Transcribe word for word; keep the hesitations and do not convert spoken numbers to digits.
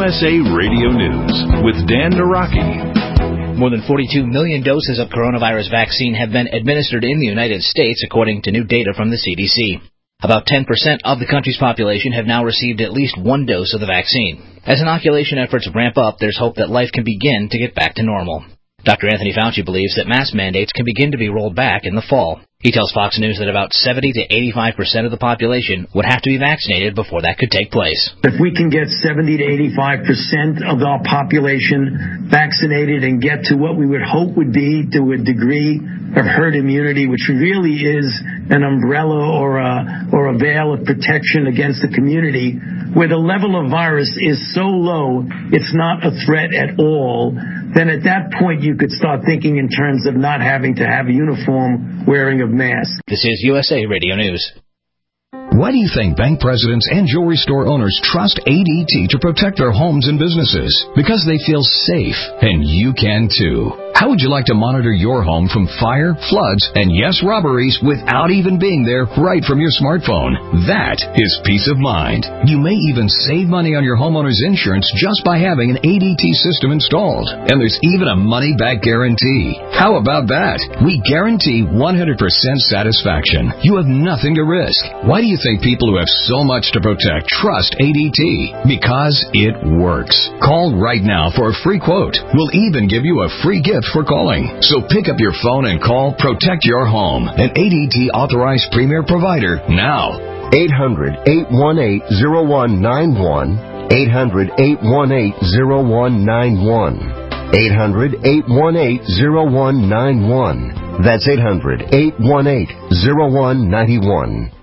S A Radio News with Dan Naraki. More than forty-two million doses of coronavirus vaccine have been administered in the United States, according to new data from the C D C. About ten percent of the country's population have now received at least one dose of the vaccine. As inoculation efforts ramp up, there's hope that life can begin to get back to normal. Doctor Anthony Fauci believes that mask mandates can begin to be rolled back in the fall. He tells Fox News that about seventy to eighty-five percent of the population would have to be vaccinated before that could take place. If we can get seventy to eighty-five percent of our population vaccinated and get to what we would hope would be to a degree of herd immunity, which really is an umbrella or a, or a veil of protection against the community, where the level of virus is so low it's not a threat at all, then at that point you could start thinking in terms of not having to have a uniform wearing of masks. This is U S A Radio News. Why do you think bank presidents and jewelry store owners trust A D T to protect their homes and businesses? Because they feel safe, and you can too. How would you like to monitor your home from fire, floods, and yes, robberies without even being there right from your smartphone? That is peace of mind. You may even save money on your homeowner's insurance just by having an A D T system installed. And there's even a money-back guarantee. How about that? We guarantee one hundred percent satisfaction. You have nothing to risk. Why do you think people who have so much to protect trust A D T? Because it works. Call right now for a free quote. We'll even give you a free gift for calling. So pick up your phone and call Protect Your Home, an A D T authorized premier provider now. eight hundred, eight one eight, zero one nine one. eight hundred, eight one eight, zero one nine one. eight hundred, eight one eight, zero one nine one. That's eight hundred, eight one eight, zero one nine one.